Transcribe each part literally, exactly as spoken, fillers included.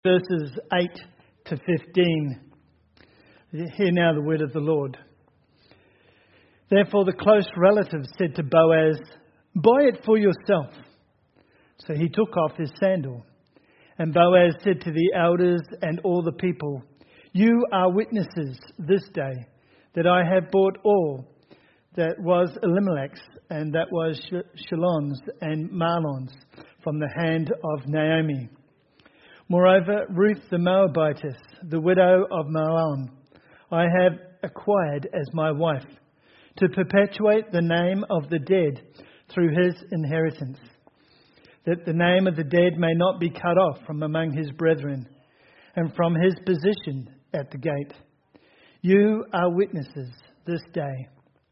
verses eight to fifteen. Hear now the word of the Lord. Therefore the close relative said to Boaz, "Buy it for yourself." So he took off his sandal. And Boaz said to the elders and all the people, "You are witnesses this day that I have bought all that was Elimelech's and that was Chalon's and Mahlon's from the hand of Naomi. Moreover, Ruth the Moabitess, the widow of Mahlon, I have acquired as my wife, to perpetuate the name of the dead through his inheritance, that the name of the dead may not be cut off from among his brethren, and from his position at the gate. You are witnesses this day."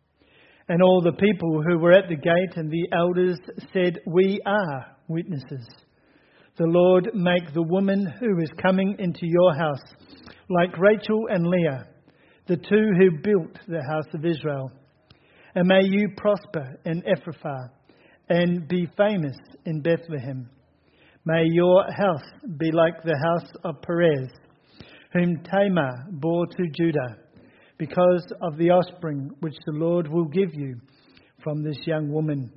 And all the people who were at the gate and the elders said, "We are witnesses. The Lord make the woman who is coming into your house like Rachel and Leah, the two who built the house of Israel. And may you prosper in Ephrathah and be famous in Bethlehem. May your house be like the house of Perez, whom Tamar bore to Judah, because of the offspring which the Lord will give you from this young woman."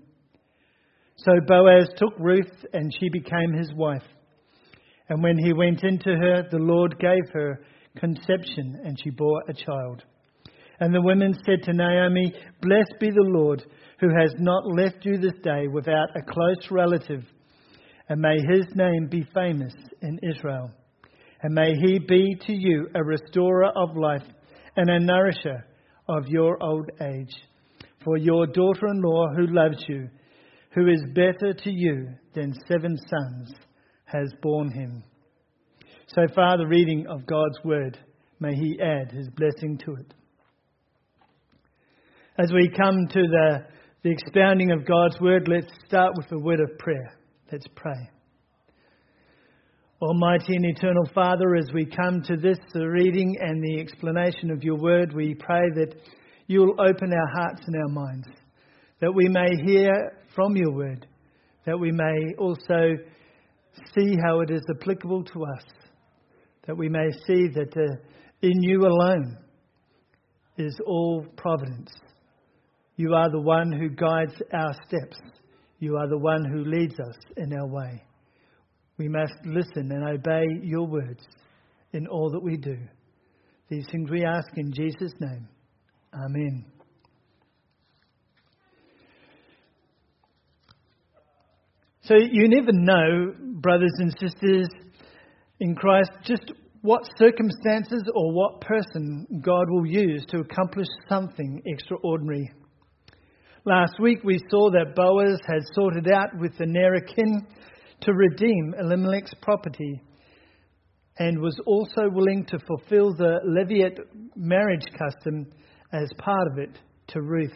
So Boaz took Ruth, and she became his wife. And when he went into her, the Lord gave her conception, and she bore a child. And the women said to Naomi, "Blessed be the Lord, who has not left you this day without a close relative, and may his name be famous in Israel. And may he be to you a restorer of life and a nourisher of your old age. For your daughter-in-law who loves you, who is better to you than seven sons, has borne him." So far the reading of God's word. May he add his blessing to it. As we come to the, the expounding of God's word, let's start with a word of prayer. Let's pray. Almighty and eternal Father, as we come to this the reading and the explanation of your word, we pray that you will open our hearts and our minds, that we may hear from your word, that we may also see how it is applicable to us, that we may see that uh, in you alone is all providence. You are the one who guides our steps. You are the one who leads us in our way. We must listen and obey your words in all that we do. These things we ask in Jesus' name. Amen. So you never know, brothers and sisters in Christ, just what circumstances or what person God will use to accomplish something extraordinary. Last week we saw that Boaz had sorted out with the nearer kin to redeem Elimelech's property, and was also willing to fulfill the Levirate marriage custom as part of it to Ruth.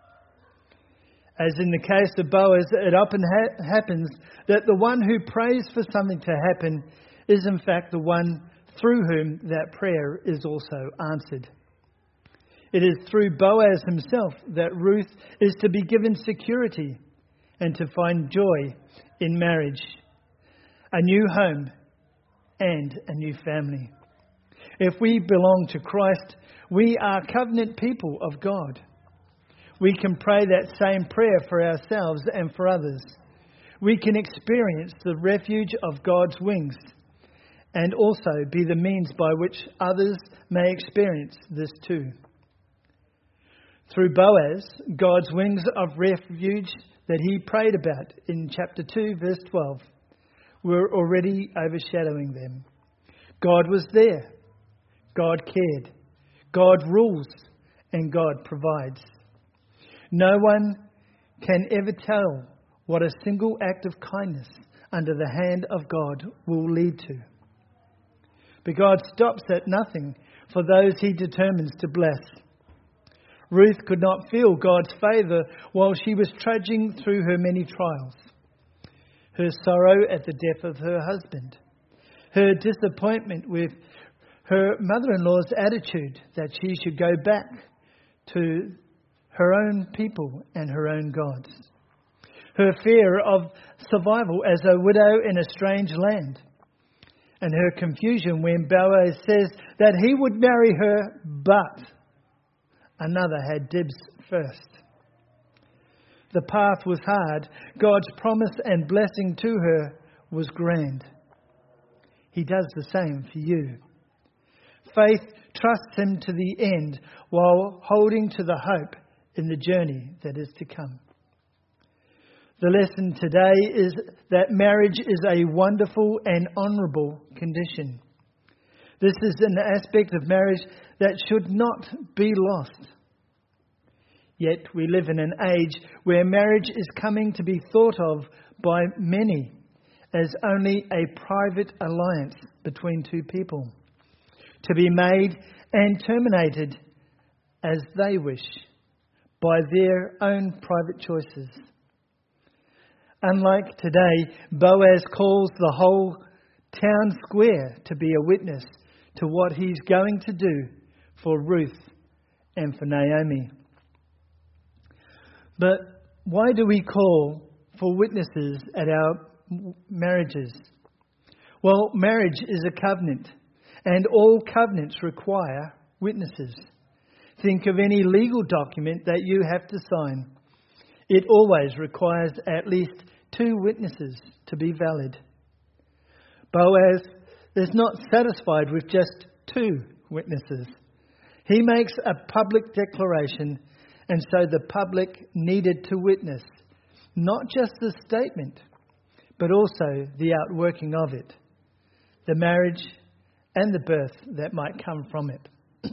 As in the case of Boaz, it often ha- happens that the one who prays for something to happen is in fact the one through whom that prayer is also answered. It is through Boaz himself that Ruth is to be given security and to find joy in marriage, a new home and a new family. If we belong to Christ, we are covenant people of God. We can pray that same prayer for ourselves and for others. We can experience the refuge of God's wings and also be the means by which others may experience this too. Through Boaz, God's wings of refuge that he prayed about in chapter two, verse twelve, were already overshadowing them. God was there. God cared. God rules, and God provides. No one can ever tell what a single act of kindness under the hand of God will lead to. But God stops at nothing for those he determines to bless. Ruth could not feel God's favour while she was trudging through her many trials. Her sorrow at the death of her husband. Her disappointment with her mother-in-law's attitude that she should go back to her own people and her own gods. Her fear of survival as a widow in a strange land. and her confusion when Boaz says that he would marry her, but another had dibs first. The path was hard. God's promise and blessing to her was grand. He does the same for you. Faith trusts him to the end while holding to the hope in the journey that is to come. The lesson today is that marriage is a wonderful and honourable condition. This is an aspect of marriage that should not be lost. Yet we live in an age where marriage is coming to be thought of by many as only a private alliance between two people, to be made and terminated as they wish by their own private choices. Unlike today, Boaz calls the whole town square to be a witness to what he's going to do for Ruth and for Naomi. But why do we call for witnesses at our marriages? Well, marriage is a covenant, and all covenants require witnesses. Think of any legal document that you have to sign. It always requires at least two witnesses to be valid. Boaz is not satisfied with just two witnesses. He makes a public declaration, and so the public needed to witness not just the statement, but also the outworking of it, the marriage and the birth that might come from it.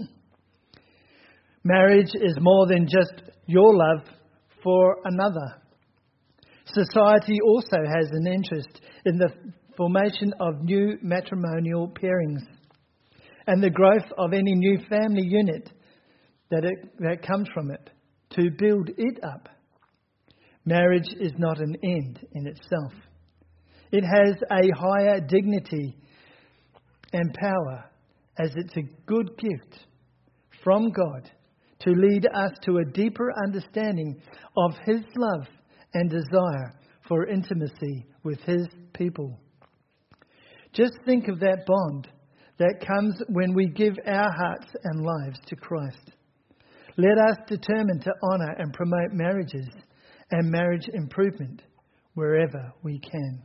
Marriage is more than just your love for another. Society also has an interest in the formation of new matrimonial pairings and the growth of any new family unit that, it, that comes from it to build it up. Marriage is not an end in itself. It has a higher dignity and power as it's a good gift from God to lead us to a deeper understanding of His love and desire for intimacy with His people. Just think of that bond that comes when we give our hearts and lives to Christ. Let us determine to honour and promote marriages and marriage improvement wherever we can.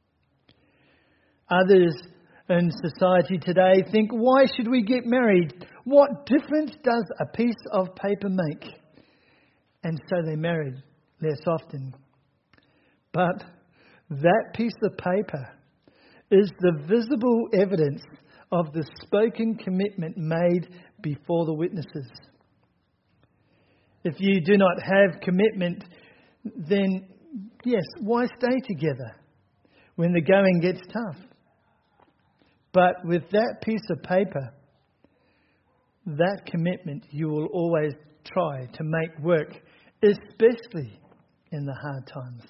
Others in society today think, why should we get married? What difference does a piece of paper make? And so they marry less often. But that piece of paper is the visible evidence of the spoken commitment made before the witnesses. If you do not have commitment, then yes, why stay together when the going gets tough? But with that piece of paper, that commitment you will always try to make work, especially in the hard times.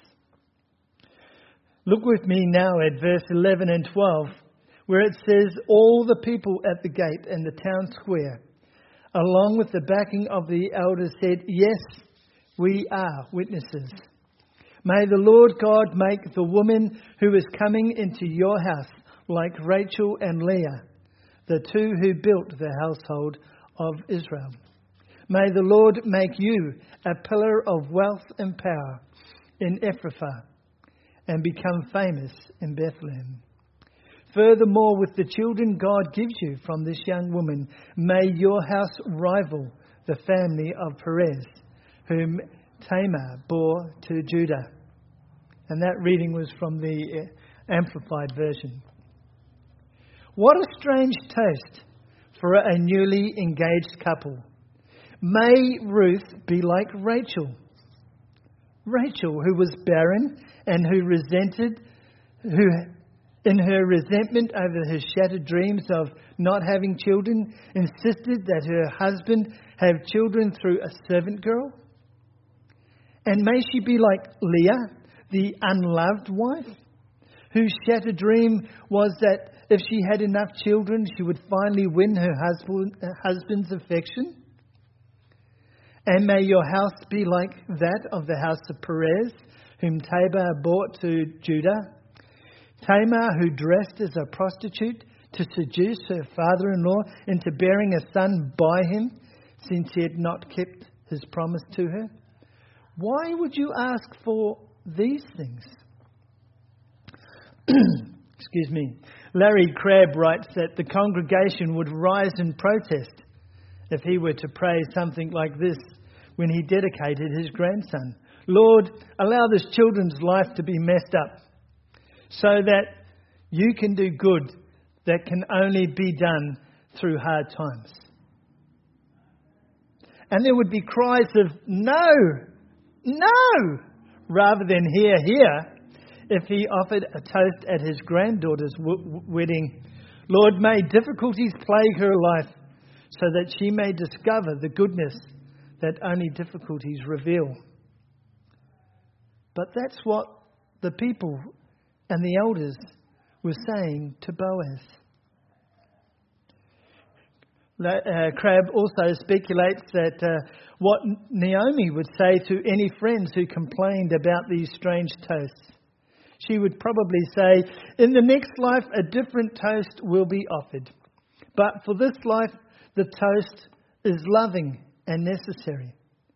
Look with me now at verse eleven and twelve, where it says, all the people at the gate and the town square, along with the backing of the elders, said, yes, we are witnesses. May the Lord God make the woman who is coming into your house like Rachel and Leah, the two who built the household of Israel. May the Lord make you a pillar of wealth and power in Ephrathah and become famous in Bethlehem. Furthermore, with the children God gives you from this young woman, may your house rival the family of Perez, whom Tamar bore to Judah. And that reading was from the Amplified Version. What a strange toast for a newly engaged couple. May Ruth be like Rachel. Rachel, who was barren and who resented, who in her resentment over her shattered dreams of not having children, insisted that her husband have children through a servant girl. And may she be like Leah, the unloved wife, whose shattered dream was that if she had enough children, she would finally win her husband, her husband's affection. And may your house be like that of the house of Perez, whom Tamar brought to Judah. Tamar, who dressed as a prostitute to seduce her father-in-law into bearing a son by him, since he had not kept his promise to her? Why would you ask for these things? Excuse me. Larry Crabb writes that the congregation would rise in protest if he were to pray something like this when he dedicated his grandson. Lord, allow this children's life to be messed up so that you can do good that can only be done through hard times. And there would be cries of no, no, rather than hear, hear, if he offered a toast at his granddaughter's w- wedding. Lord, may difficulties plague her life so that she may discover the goodness that only difficulties reveal. But that's what the people and the elders were saying to Boaz. Uh, Crabb also speculates that uh, what Naomi would say to any friends who complained about these strange toasts. She would probably say, in the next life a different toast will be offered. But for this life, the toast is loving and necessary.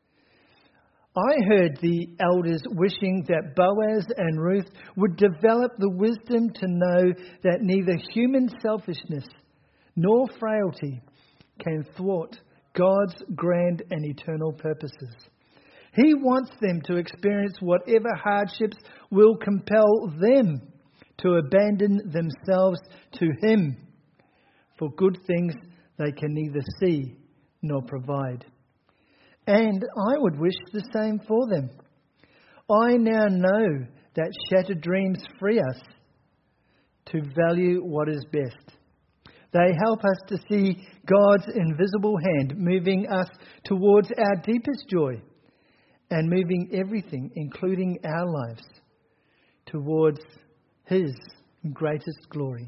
I heard the elders wishing that Boaz and Ruth would develop the wisdom to know that neither human selfishness nor frailty can thwart God's grand and eternal purposes. He wants them to experience whatever hardships will compel them to abandon themselves to Him for good things they can neither see nor provide. And I would wish the same for them. I now know that shattered dreams free us to value what is best. They help us to see God's invisible hand moving us towards our deepest joy and moving everything, including our lives, towards His greatest glory.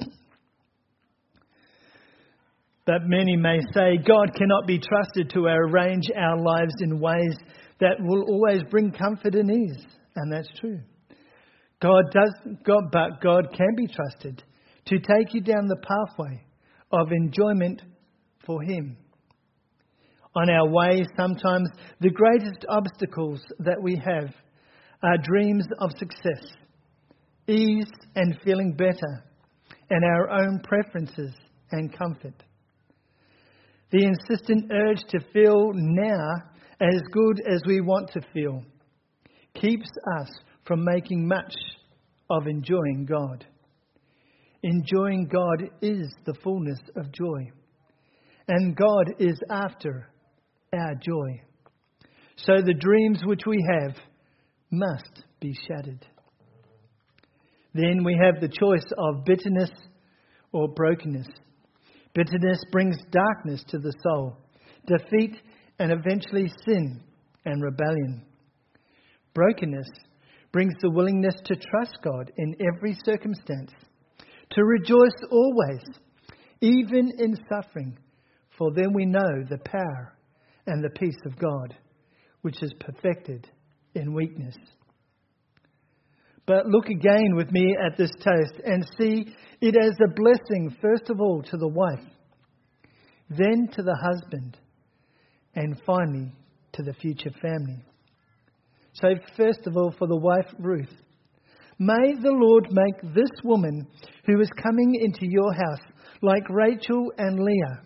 But many may say God cannot be trusted to arrange our lives in ways that will always bring comfort and ease. And that's true. God does, God, but God can be trusted to take you down the pathway of enjoyment for Him. On our way, sometimes the greatest obstacles that we have are dreams of success, ease and feeling better, and our own preferences and comfort. The insistent urge to feel now as good as we want to feel keeps us from making much of enjoying God. Enjoying God is the fullness of joy, and God is after our joy. So the dreams which we have must be shattered. Then we have the choice of bitterness or brokenness. Bitterness brings darkness to the soul, defeat, and eventually sin and rebellion. Brokenness brings the willingness to trust God in every circumstance, to rejoice always, even in suffering, for then we know the power and the peace of God, which is perfected in weakness. But look again with me at this toast and see it as a blessing, first of all, to the wife, then to the husband, and finally to the future family. So first of all, for the wife, Ruth, may the Lord make this woman who is coming into your house like Rachel and Leah.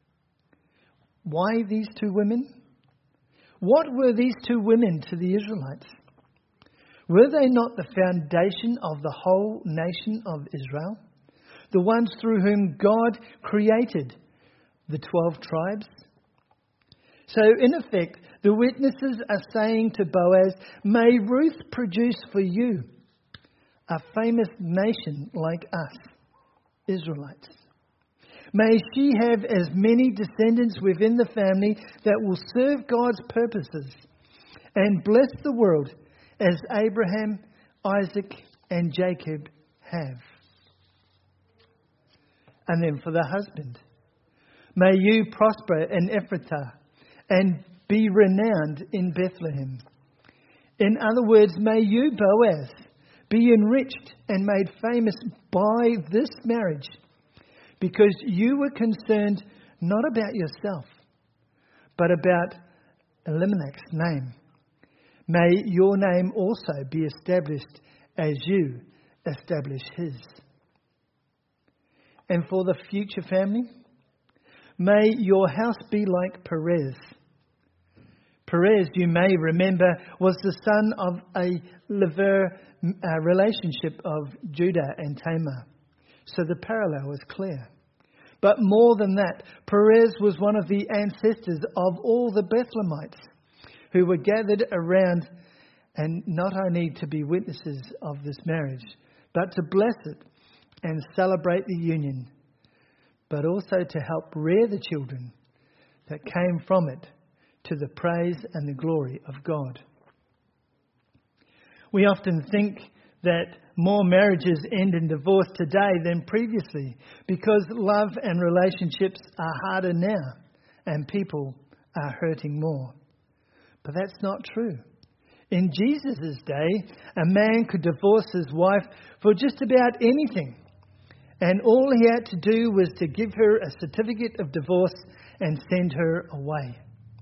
Why these two women? What were these two women to the Israelites? Were they not the foundation of the whole nation of Israel? The ones through whom God created the twelve tribes? So in effect, the witnesses are saying to Boaz, may Ruth produce for you a famous nation like us, Israelites. May she have as many descendants within the family that will serve God's purposes and bless the world as Abraham, Isaac, and Jacob have. And then for the husband, may you prosper in Ephrathah and be renowned in Bethlehem. In other words, may you, Boaz, be enriched and made famous by this marriage, because you were concerned not about yourself, but about Elimelech's name. May your name also be established as you establish his. And for the future family, may your house be like Perez. Perez, you may remember, was the son of a Lever uh, relationship of Judah and Tamar. So the parallel is clear. But more than that, Perez was one of the ancestors of all the Bethlehemites who were gathered around, and not only to be witnesses of this marriage, but to bless it and celebrate the union, but also to help rear the children that came from it to the praise and the glory of God. We often think that more marriages end in divorce today than previously because love and relationships are harder now and people are hurting more. But that's not true. In Jesus' day, a man could divorce his wife for just about anything. And all he had to do was to give her a certificate of divorce and send her away.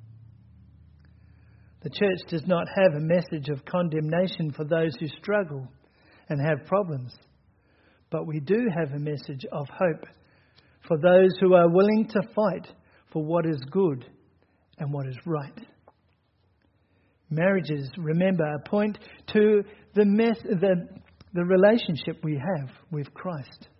The church does not have a message of condemnation for those who struggle and have problems. But we do have a message of hope for those who are willing to fight for what is good and what is right. Marriages, remember, point to the, mess, the, the relationship we have with Christ.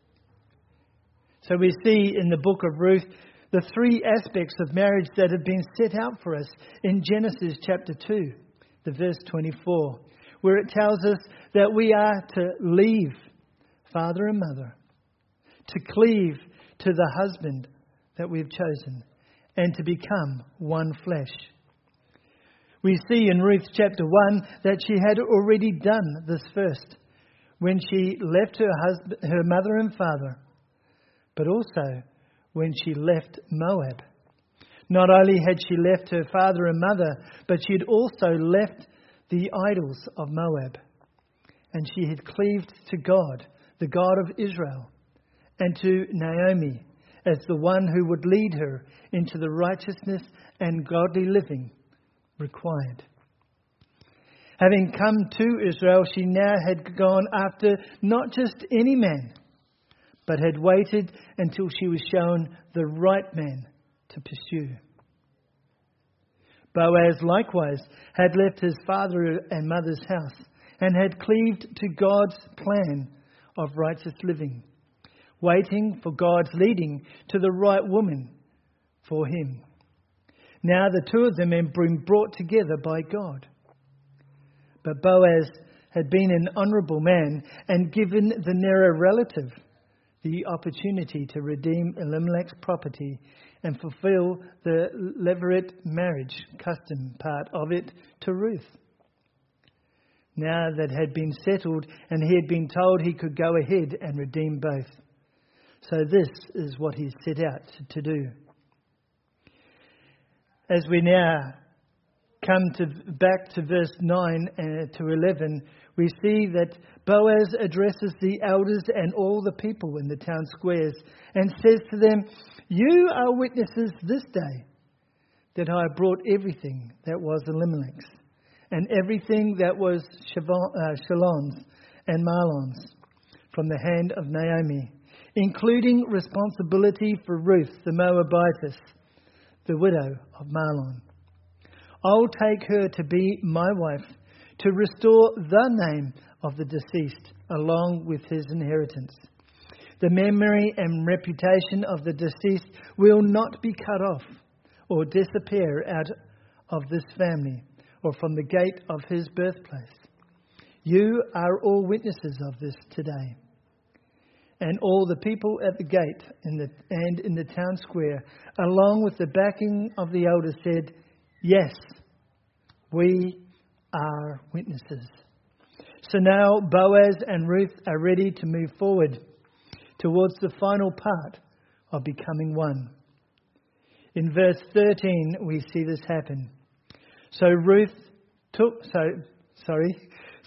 So we see in the book of Ruth the three aspects of marriage that have been set out for us in Genesis chapter two, the verse twenty-four, where it tells us that we are to leave father and mother, to cleave to the husband that we've chosen, and to become one flesh. We see in Ruth chapter one that she had already done this first when she left her husband, her mother and father, but also when she left Moab. Not only had she left her father and mother, but she had also left the idols of Moab. And she had cleaved to God, the God of Israel, and to Naomi as the one who would lead her into the righteousness and godly living required. Having come to Israel, she now had gone after not just any man, but had waited until she was shown the right man to pursue. Boaz likewise had left his father and mother's house and had cleaved to God's plan of righteous living, waiting for God's leading to the right woman for him. Now the two of them had been brought together by God. But Boaz had been an honourable man and given the nearer relative the opportunity to redeem Elimelech's property and fulfill the levirate marriage custom part of it to Ruth. Now that had been settled and he had been told he could go ahead and redeem both. So this is what he set out to do. As we now come to back to verse nine to eleven, we see that Boaz addresses the elders and all the people in the town squares and says to them, "You are witnesses this day that I brought everything that was Elimelech's and everything that was Chalon's and Mahlon's from the hand of Naomi, including responsibility for Ruth the Moabitess, the widow of Mahlon. I'll take her to be my wife, to restore the name of the deceased along with his inheritance. The memory and reputation of the deceased will not be cut off or disappear out of this family or from the gate of his birthplace. You are all witnesses of this today." And all the people at the gate in the, and in the town square, along with the backing of the elders, said, "Yes, we are witnesses." So now Boaz and Ruth are ready to move forward towards the final part of becoming one. In verse thirteen, we see this happen. So Ruth took, so, sorry,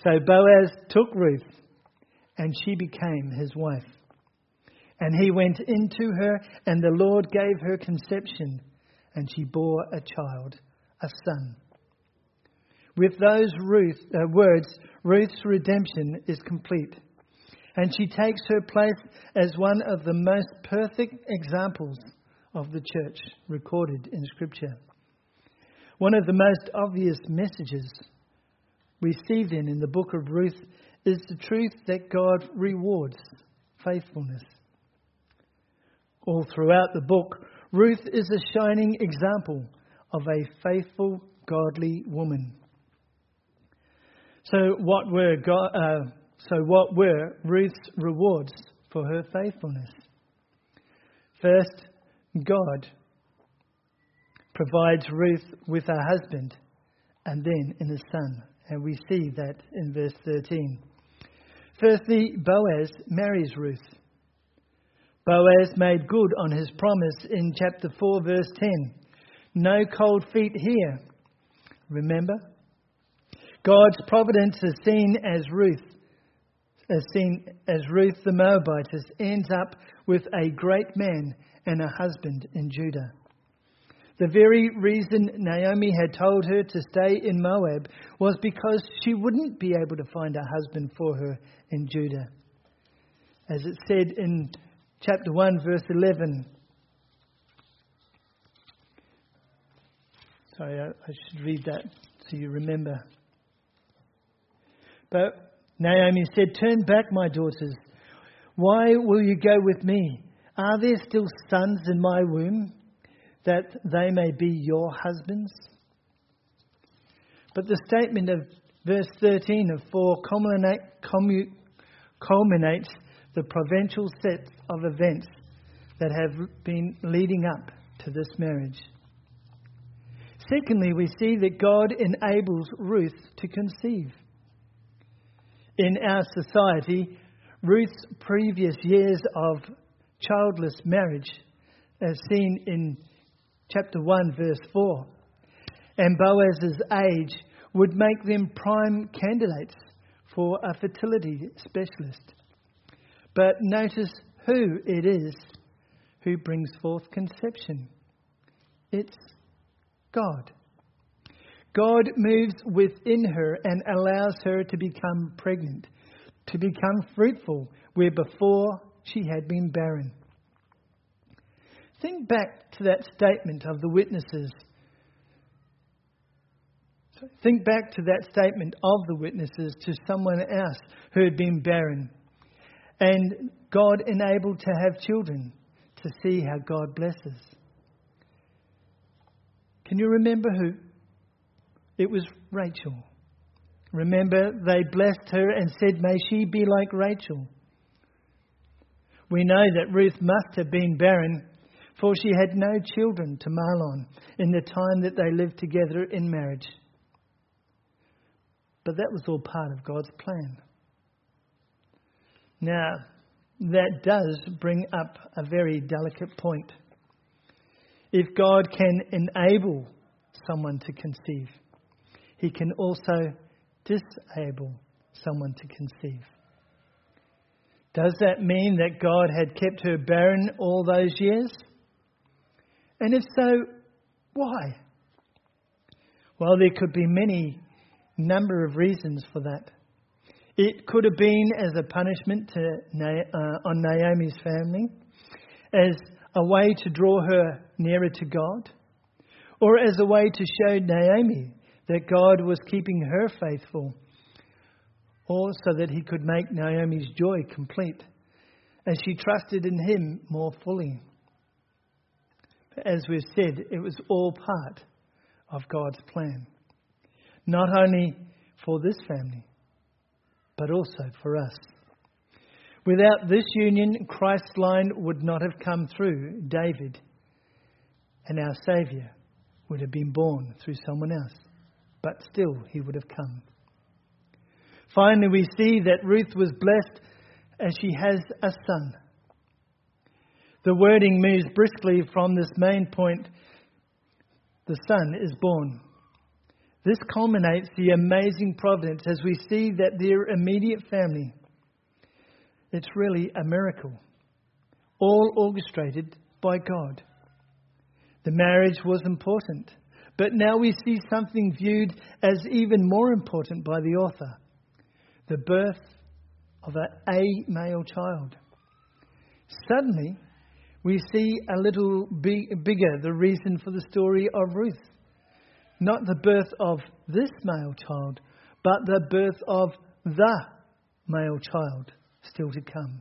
So Boaz took Ruth, and she became his wife. And he went into her, and the Lord gave her conception, and she bore a child, a son. With those Ruth, uh, words, Ruth's redemption is complete. And she takes her place as one of the most perfect examples of the church recorded in Scripture. One of the most obvious messages we see then in the book of Ruth is the truth that God rewards faithfulness. All throughout the book, Ruth is a shining example of a faithful, godly woman. So what were God, uh, so what were Ruth's rewards for her faithfulness? First, God provides Ruth with a husband and then in a son. And we see that in verse thirteen. Firstly, Boaz marries Ruth. Boaz made good on his promise in chapter four, verse ten. No cold feet here. Remember? God's providence is seen as Ruth, as seen as Ruth the Moabitess ends up with a great man and a husband in Judah. The very reason Naomi had told her to stay in Moab was because she wouldn't be able to find a husband for her in Judah. As it said in chapter one, verse eleven. Sorry, I, I should read that so you remember. But Naomi said, "Turn back, my daughters. Why will you go with me? Are there still sons in my womb, that they may be your husbands?" But the statement of verse thirteen of four culminate, commu, culminates the provincial set of events that have been leading up to this marriage. Secondly, we see that God enables Ruth to conceive. In our society, Ruth's previous years of childless marriage, as seen in chapter one, verse four, and Boaz's age would make them prime candidates for a fertility specialist. But notice who it is who brings forth conception. It's God. God moves within her and allows her to become pregnant, to become fruitful, where before she had been barren. Think back to that statement of the witnesses. Think back to that statement of the witnesses to someone else who had been barren. And God enabled to have children, to see how God blesses. Can you remember who? It was Rachel. Remember, they blessed her and said, "May she be like Rachel." We know that Ruth must have been barren, for she had no children to Mahlon in the time that they lived together in marriage. But that was all part of God's plan. Now, that does bring up a very delicate point. If God can enable someone to conceive, He can also disable someone to conceive. Does that mean that God had kept her barren all those years? And if so, why? Well, there could be many number of reasons for that. It could have been as a punishment to, uh, on Naomi's family, as a way to draw her nearer to God, or as a way to show Naomi that God was keeping her faithful, or so that He could make Naomi's joy complete as she trusted in Him more fully. As we've said, it was all part of God's plan, not only for this family, but also for us. Without this union, Christ's line would not have come through David, and our Saviour would have been born through someone else, but still He would have come. Finally, we see that Ruth was blessed as she has a son. The wording moves briskly from this main point. The son is born. This culminates the amazing providence as we see that their immediate family, it's really a miracle, all orchestrated by God. The marriage was important, but now we see something viewed as even more important by the author, the birth of a, a male child. Suddenly, we see a little big, bigger the reason for the story of Ruth. Not the birth of this male child, but the birth of the male child still to come.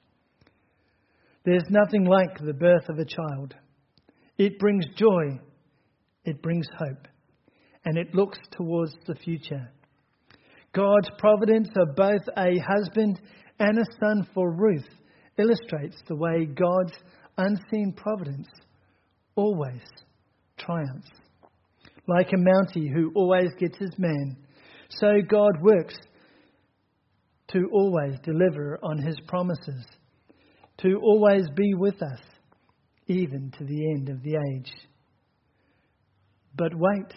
There's nothing like the birth of a child. It brings joy, it brings hope, and it looks towards the future. God's providence of both a husband and a son for Ruth illustrates the way God's unseen providence always triumphs. Like a Mountie who always gets his man, so God works to always deliver on his promises, to always be with us, even to the end of the age. But wait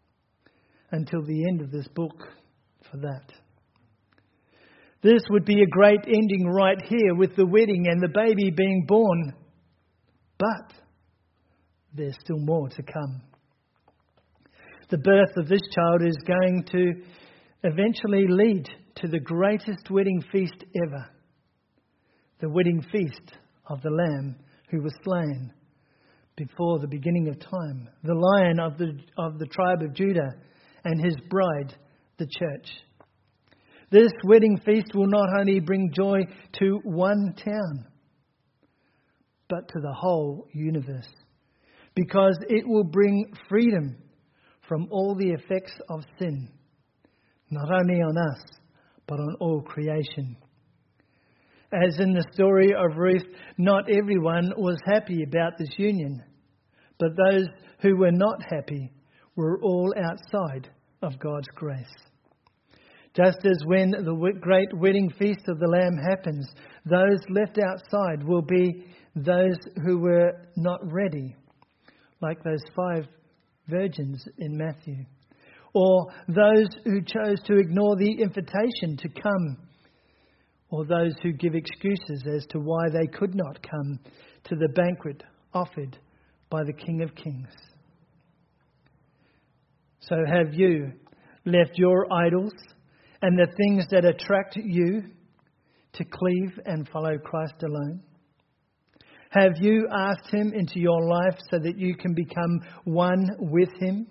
until the end of this book for that. This would be a great ending right here with the wedding and the baby being born. But there's still more to come. The birth of this child is going to eventually lead to the greatest wedding feast ever. The wedding feast of the Lamb who was slain before the beginning of time. The Lion of the, of the tribe of Judah and his bride, the church. This wedding feast will not only bring joy to one town, but to the whole universe. Because it will bring freedom from all the effects of sin. Not only on us, but on all creation. As in the story of Ruth, not everyone was happy about this union. But those who were not happy were all outside of God's grace. Just as when the great wedding feast of the Lamb happens, those left outside will be those who were not ready, like those five virgins in Matthew, or those who chose to ignore the invitation to come, or those who give excuses as to why they could not come to the banquet offered by the King of Kings. So have you left your idols and the things that attract you to cleave and follow Christ alone? Have you asked Him into your life so that you can become one with Him?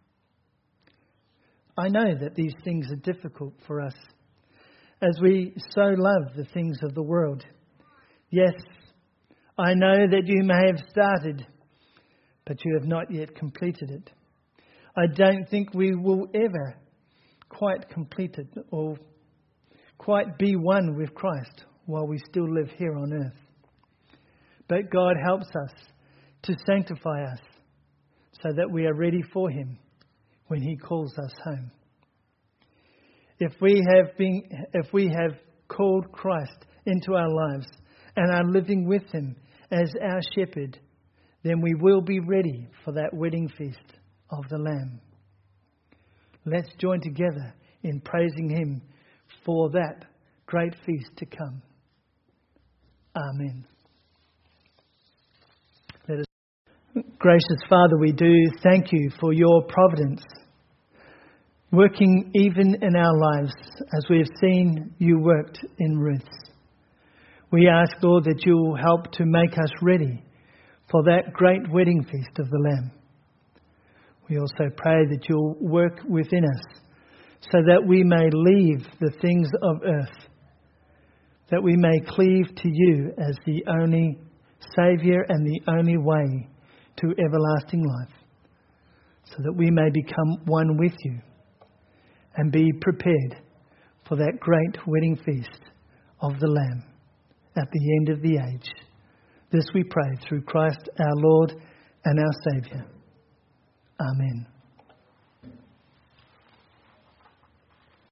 I know that these things are difficult for us as we so love the things of the world. Yes, I know that you may have started, but you have not yet completed it. I don't think we will ever quite complete it or quite be one with Christ while we still live here on earth. But God helps us to sanctify us so that we are ready for Him when He calls us home. If we have been, if we have called Christ into our lives and are living with Him as our shepherd, then we will be ready for that wedding feast of the Lamb. Let's join together in praising Him for that great feast to come. Amen. Let us. Gracious Father, we do thank You for Your providence, working even in our lives as we have seen You worked in Ruth. We ask, Lord, that You will help to make us ready for that great wedding feast of the Lamb. We also pray that You'll work within us so that we may leave the things of earth, that we may cleave to You as the only Saviour and the only way to everlasting life, so that we may become one with You and be prepared for that great wedding feast of the Lamb at the end of the age. This we pray through Christ our Lord and our Saviour. Amen.